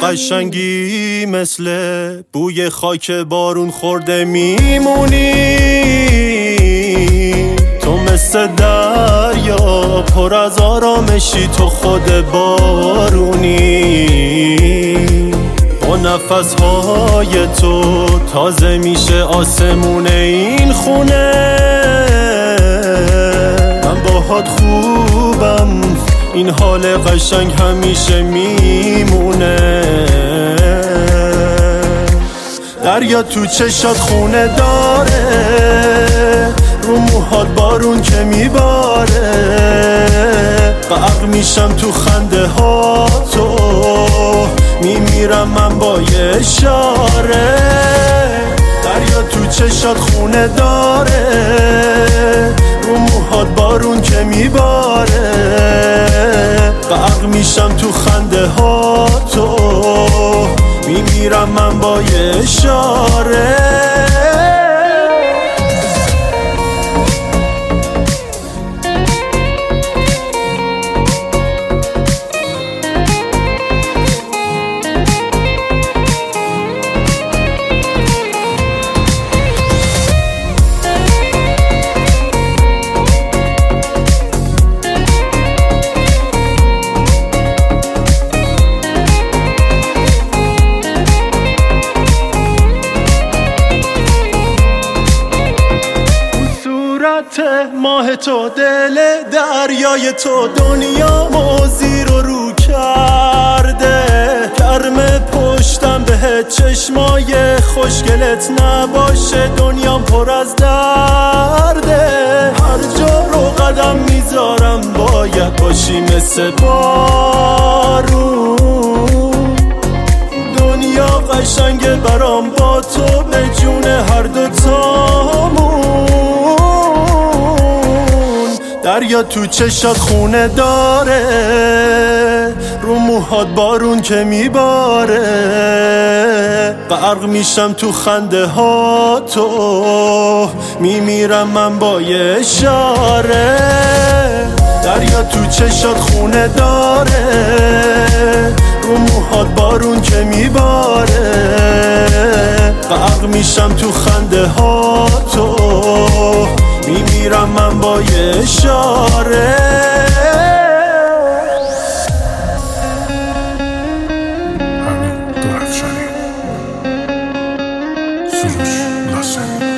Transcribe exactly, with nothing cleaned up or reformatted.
قشنگی مثل بوی خاک بارون خورده میمونی، تو مثل دریا پر از آرامشی، تو خود بارونی. با نفسهای تو تازه میشه آسمون این خونه، من باهات خوبم، این حال قشنگ همیشه میمونه. دریا تو چشات خونه داره، رو موهات بارون که میباره، غرق میشم تو خنده ها تو، میمیرم من با یه اشاره. دریا تو چشات خونه داره، رو موهات بارون که میباره، غرق میشم تو خنده ها تو، میمیرم من با یه اشاره. ماه تو، دل دریای تو، دنیا زیر و رو کرده، گرم پشتم بهت، چشمای خوشگلت نباشه دنیام پر از درده. هر جا رو قدم میذارم باید باشی مثل بارون، دنیا قشنگه برام با تو، به جون هر دو تامون. دریا تو چشات خونه داره، رو موهات بارون که میباره، غرق میشم تو خنده ها تو، میمیرم من با یه اشاره. دریا تو چشات خونه داره، رو موهات بارون که میباره، غرق میشم تو خنده ها تو، میمیرم من با یه اشاره. همین دو افشاری سروش لاسن